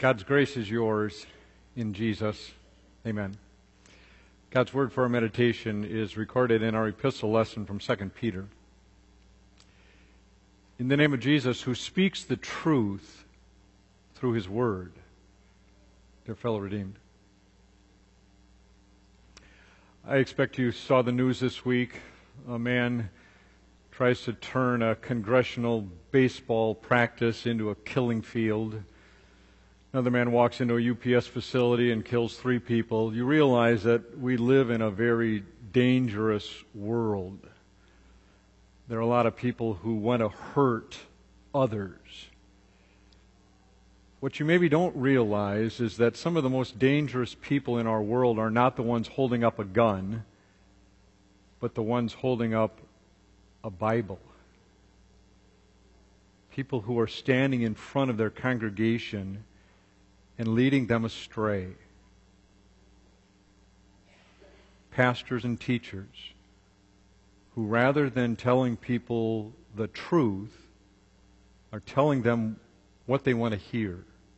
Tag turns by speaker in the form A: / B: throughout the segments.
A: God's grace is yours in Jesus. Amen. God's word for our meditation is recorded in our epistle lesson from 2 Peter. In the name of Jesus, who speaks the truth through His word, dear fellow redeemed. I expect you saw the news this week. A man tries to turn a congressional baseball practice into a killing field. Another man walks into a UPS facility and kills 3 people. You realize that we live in a very dangerous world. There are a lot of people who want to hurt others. What you maybe don't realize is that some of the most dangerous people in our world are not the ones holding up a gun, but the ones holding up a Bible. People who are standing in front of their congregation and leading them astray. Pastors and teachers who, rather than telling people the truth, are telling them what they want to hear.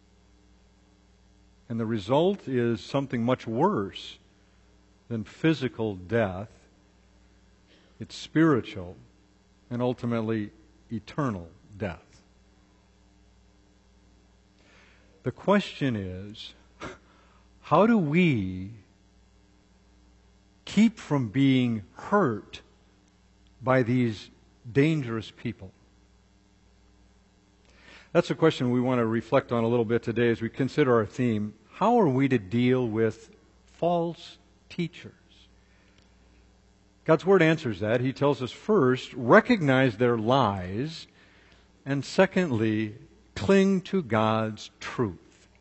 A: And the result is something much worse than physical death. It's spiritual and ultimately eternal death. The question is, how do we keep from being hurt by these dangerous people? That's a question we want to reflect on a little bit today as we consider our theme. How are we to deal with false teachers? God's Word answers that. He tells us first, recognize their lies, and secondly, cling to God's truth.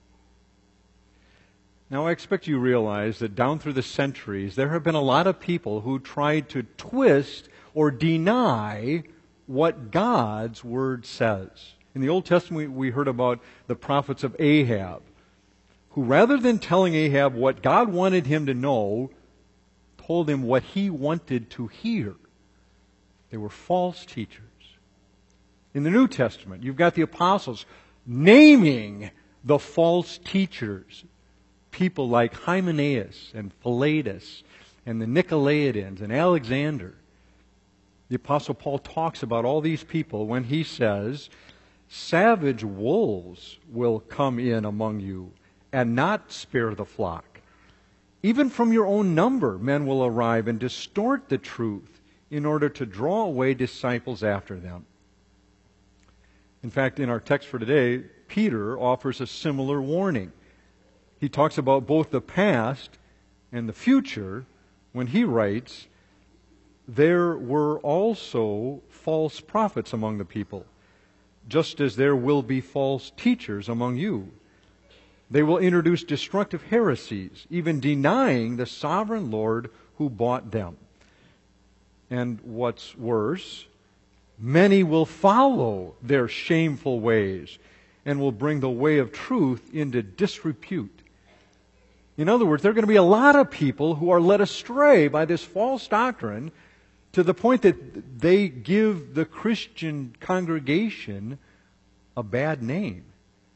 A: Now, I expect you realize that down through the centuries, there have been a lot of people who tried to twist or deny what God's Word says. In the Old Testament, we heard about the prophets of Ahab, who rather than telling Ahab what God wanted him to know, told him what he wanted to hear. They were false teachers. In the New Testament, you've got the apostles naming the false teachers. People like Hymenaeus and Philetus and the Nicolaitans and Alexander. The Apostle Paul talks about all these people when he says, savage wolves will come in among you and not spare the flock. Even from your own number, men will arrive and distort the truth in order to draw away disciples after them. In fact, in our text for today, Peter offers a similar warning. He talks about both the past and the future when he writes, there were also false prophets among the people, just as there will be false teachers among you. They will introduce destructive heresies, even denying the sovereign Lord who bought them. And what's worse, many will follow their shameful ways and will bring the way of truth into disrepute. In other words, there are going to be a lot of people who are led astray by this false doctrine to the point that they give the Christian congregation a bad name.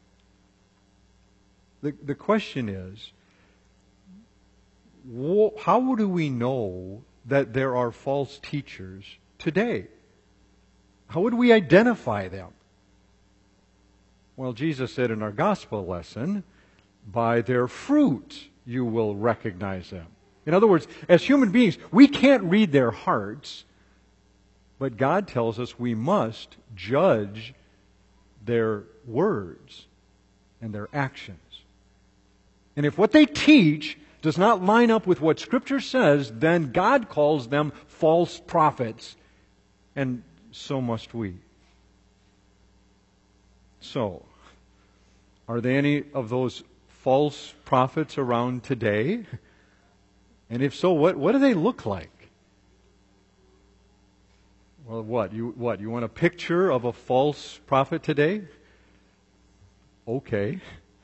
A: The question is, how do we know that there are false teachers today? How would we identify them? Well, Jesus said in our gospel lesson, by their fruit you will recognize them. In other words, as human beings, we can't read their hearts, but God tells us we must judge their words and their actions. And if what they teach does not line up with what Scripture says, then God calls them false prophets, and so must we. So, are there any of those false prophets around today? And if so, what do they look like? Well, what? You want a picture of a false prophet today? Okay.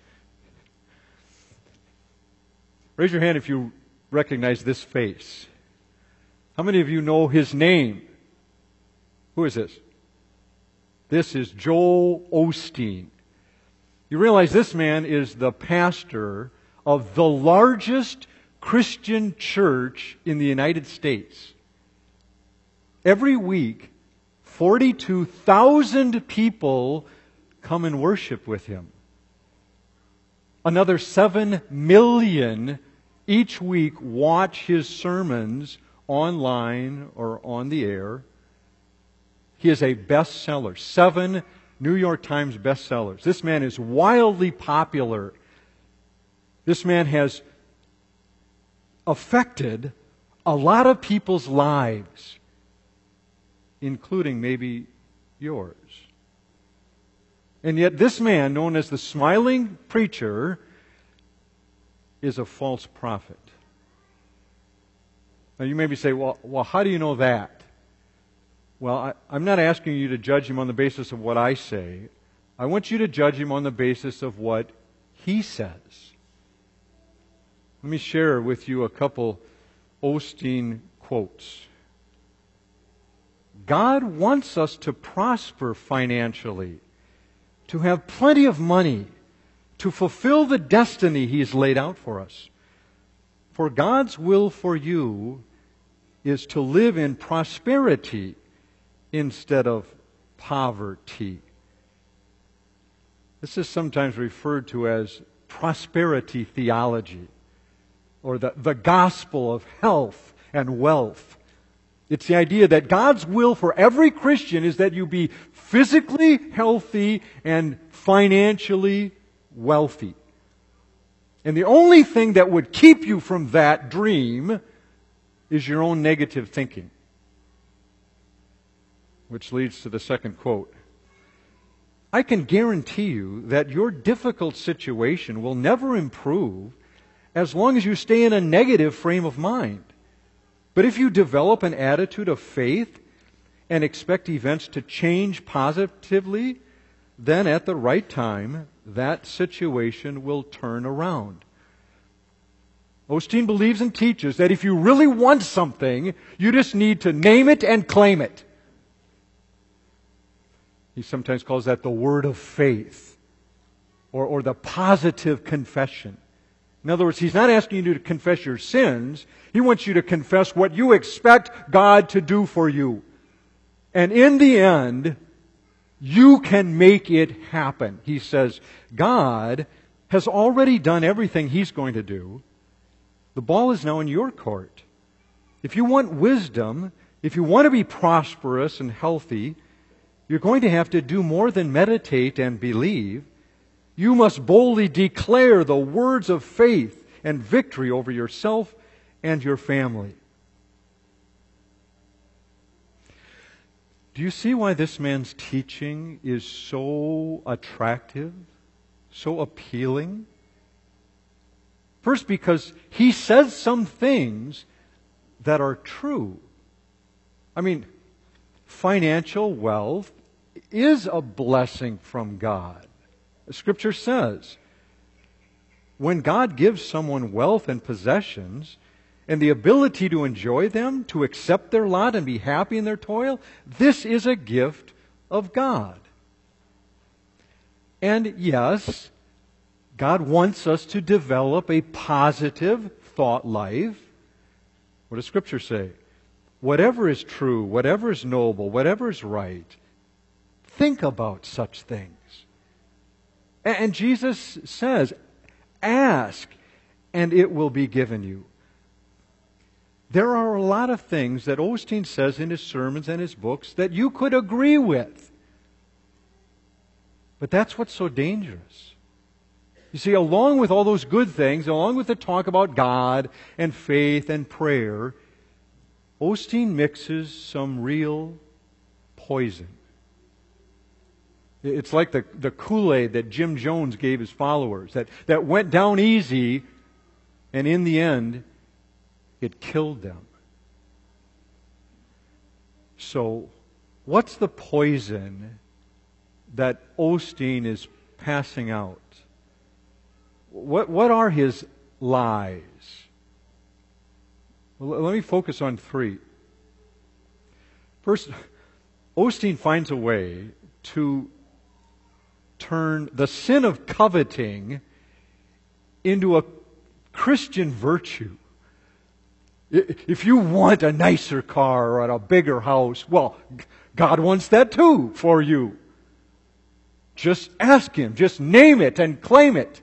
A: Raise your hand if you recognize this face. How many of you know his name? Who is this? This is Joel Osteen. You realize this man is the pastor of the largest Christian church in the United States. Every week, 42,000 people come and worship with him. Another 7 million each week watch his sermons online or on the air. He is a bestseller. 7 New York Times bestsellers. This man is wildly popular. This man has affected a lot of people's lives, including maybe yours. And yet this man, known as the smiling preacher, is a false prophet. Now you maybe say, well, how do you know that? Well, I'm not asking you to judge him on the basis of what I say. I want you to judge him on the basis of what he says. Let me share with you a couple Osteen quotes. God wants us to prosper financially, to have plenty of money, to fulfill the destiny He's laid out for us. For God's will for you is to live in prosperity instead of poverty. This is sometimes referred to as prosperity theology, or the gospel of health and wealth. It's the idea that God's will for every Christian is that you be physically healthy and financially wealthy. And the only thing that would keep you from that dream is your own negative thinking. Which leads to the second quote. I can guarantee you that your difficult situation will never improve as long as you stay in a negative frame of mind. But if you develop an attitude of faith and expect events to change positively, then at the right time, that situation will turn around. Osteen believes and teaches that if you really want something, you just need to name it and claim it. He sometimes calls that the word of faith, or the positive confession. In other words, he's not asking you to confess your sins. He wants you to confess what you expect God to do for you. And in the end, you can make it happen. He says, God has already done everything He's going to do. The ball is now in your court. If you want wisdom, if you want to be prosperous and healthy, you're going to have to do more than meditate and believe. You must boldly declare the words of faith and victory over yourself and your family. Do you see why this man's teaching is so attractive, so appealing? First, because he says some things that are true. I mean, financial wealth is a blessing from God. Scripture says, when God gives someone wealth and possessions and the ability to enjoy them, to accept their lot and be happy in their toil, this is a gift of God. And yes, God wants us to develop a positive thought life. What does Scripture say? Whatever is true, whatever is noble, whatever is right, think about such things. And Jesus says, ask and it will be given you. There are a lot of things that Osteen says in his sermons and his books that you could agree with. But that's what's so dangerous. You see, along with all those good things, along with the talk about God and faith and prayer, Osteen mixes some real poison. It's like the Kool-Aid that Jim Jones gave his followers, that went down easy, and in the end, it killed them. So, what's the poison that Osteen is passing out? What are his lies? Well, let me focus on 3. First, Osteen finds a way to turn the sin of coveting into a Christian virtue. If you want a nicer car or a bigger house, well, God wants that too for you. Just ask Him. Just name it and claim it.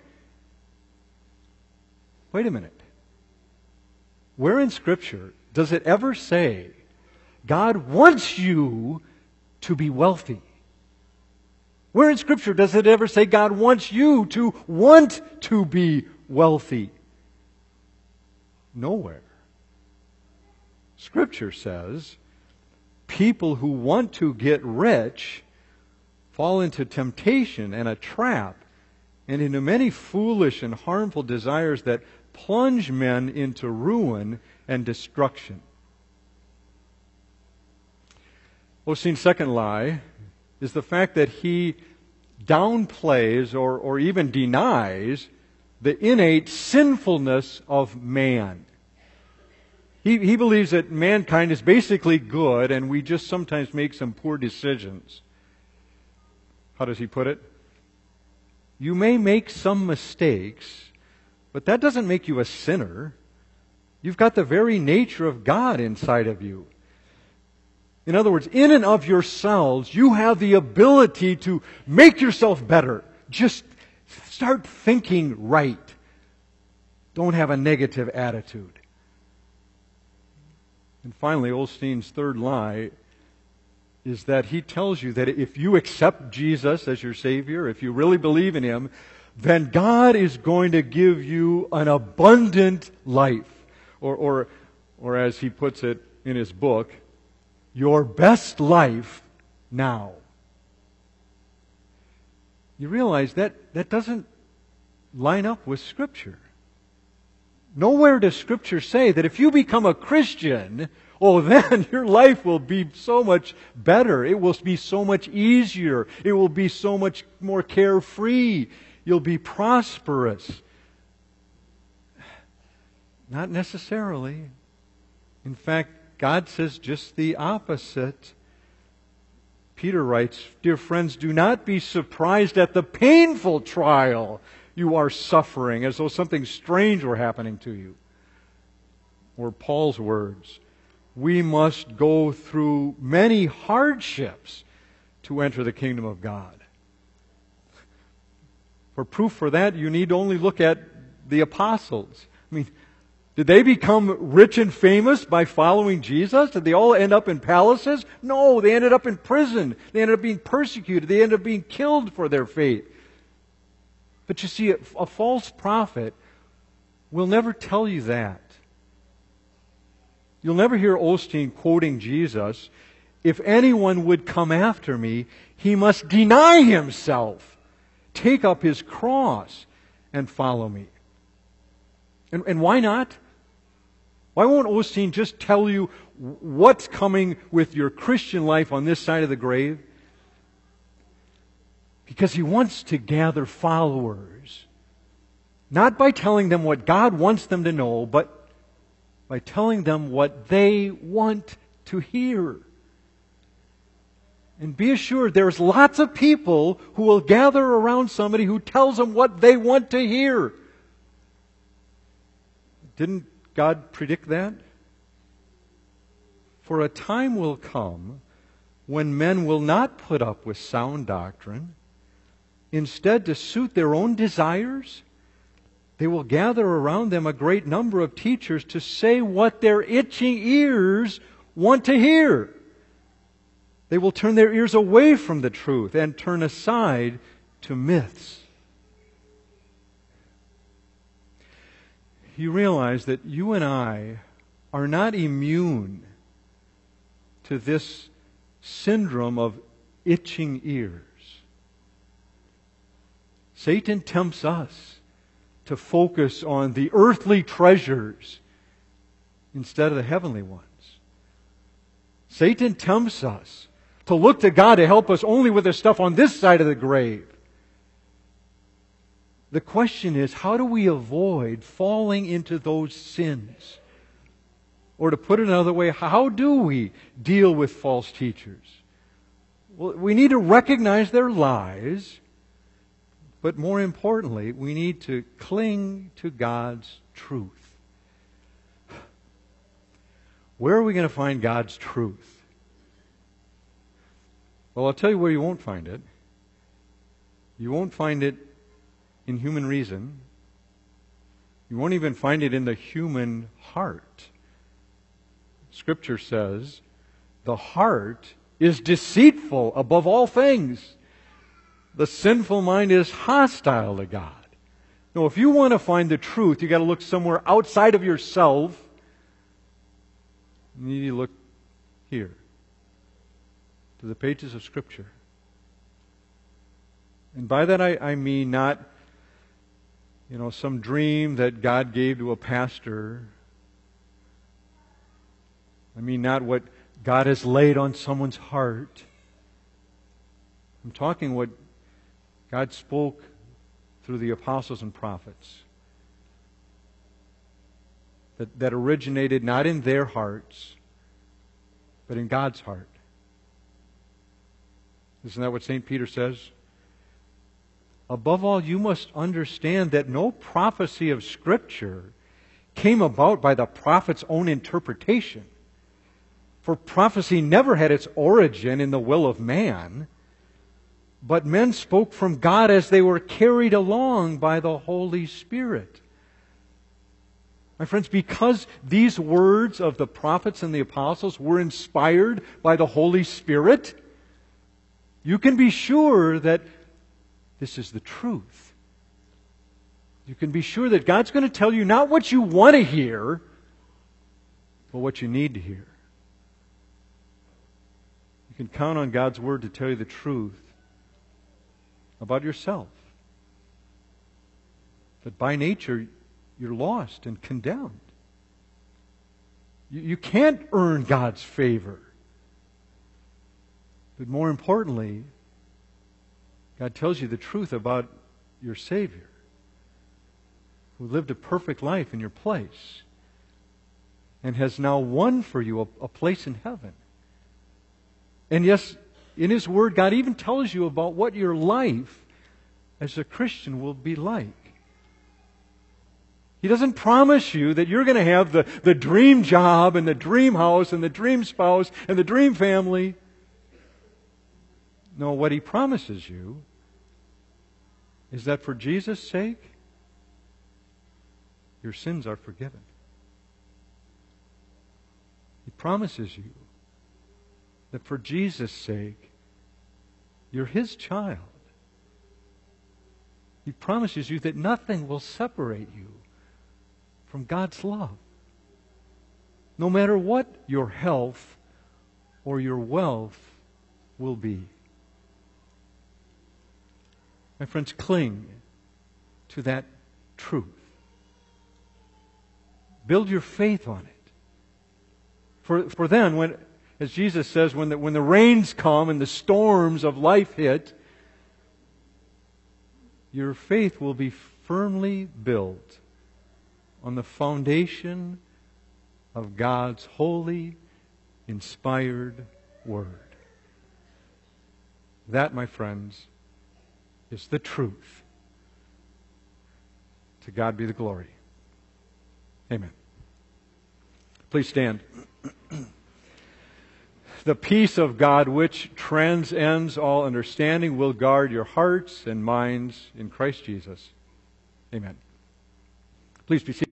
A: Wait a minute. Where in Scripture does it ever say God wants you to be wealthy? Where in Scripture does it ever say God wants you to want to be wealthy? Nowhere. Scripture says people who want to get rich fall into temptation and a trap and into many foolish and harmful desires that plunge men into ruin and destruction. Osteen's second lie is the fact that he downplays or even denies the innate sinfulness of man. He believes that mankind is basically good and we just sometimes make some poor decisions. How does he put it? You may make some mistakes, but that doesn't make you a sinner. You've got the very nature of God inside of you. In other words, in and of yourselves, you have the ability to make yourself better. Just start thinking right. Don't have a negative attitude. And finally, Osteen's third lie is that he tells you that if you accept Jesus as your Savior, if you really believe in Him, then God is going to give you an abundant life. Or as he puts it in his book, your best life now. You realize that doesn't line up with Scripture. Nowhere does Scripture say that if you become a Christian, then your life will be so much better. It will be so much easier. It will be so much more carefree. You'll be prosperous. Not necessarily. In fact, God says just the opposite. Peter writes, "Dear friends, do not be surprised at the painful trial you are suffering, as though something strange were happening to you." Or Paul's words, "We must go through many hardships to enter the kingdom of God." For proof for that, you need only look at the apostles. I mean, did they become rich and famous by following Jesus? Did they all end up in palaces? No, they ended up in prison. They ended up being persecuted. They ended up being killed for their faith. But you see, a false prophet will never tell you that. You'll never hear Osteen quoting Jesus, "If anyone would come after me, he must deny himself, take up his cross, and follow me." And why not? Why won't Osteen just tell you what's coming with your Christian life on this side of the grave? Because he wants to gather followers. Not by telling them what God wants them to know, but by telling them what they want to hear. And be assured, there's lots of people who will gather around somebody who tells them what they want to hear. Didn't God predict that? For a time will come when men will not put up with sound doctrine. Instead, to suit their own desires, they will gather around them a great number of teachers to say what their itching ears want to hear. They will turn their ears away from the truth and turn aside to myths. You realize that you and I are not immune to this syndrome of itching ears. Satan tempts us to focus on the earthly treasures instead of the heavenly ones. Satan tempts us to look to God to help us only with the stuff on this side of the grave. The question is, how do we avoid falling into those sins? Or to put it another way, how do we deal with false teachers? Well, we need to recognize their lies But more importantly, we need to cling to God's truth. Where are we going to find God's truth? Well, I'll tell you where you won't find it. You won't find it in human reason. You won't even find it in the human heart. Scripture says, the heart is deceitful above all things. The sinful mind is hostile to God. Now, if you want to find the truth, you've got to look somewhere outside of yourself. You need to look here, to the pages of Scripture. And by that I mean not, some dream that God gave to a pastor. I mean not what God has laid on someone's heart. I'm talking what God spoke through the apostles and prophets. That originated not in their hearts, but in God's heart. Isn't that what St. Peter says? Above all, you must understand that no prophecy of Scripture came about by the prophet's own interpretation. For prophecy never had its origin in the will of man, but men spoke from God as they were carried along by the Holy Spirit. My friends, because these words of the prophets and the apostles were inspired by the Holy Spirit, you can be sure that this is the truth. You can be sure that God's going to tell you not what you want to hear, but what you need to hear. You can count on God's Word to tell you the truth about yourself. That by nature, you're lost and condemned. You can't earn God's favor. But more importantly, God tells you the truth about your Savior, who lived a perfect life in your place and has now won for you a place in heaven. And yes, in His Word, God even tells you about what your life as a Christian will be like. He doesn't promise you that you're going to have the dream job and the dream house and the dream spouse and the dream family. No, what He promises you is that for Jesus' sake, your sins are forgiven. He promises you that for Jesus' sake, you're His child. He promises you that nothing will separate you from God's love. No matter what your health or your wealth will be. My friends, cling to that truth. Build your faith on it. For then, when, as Jesus says, when the rains come and the storms of life hit, your faith will be firmly built on the foundation of God's holy, inspired Word. That, my friends, is the truth. To God be the glory. Amen. Please stand. The peace of God, which transcends all understanding, will guard your hearts and minds in Christ Jesus. Amen. Please be seated.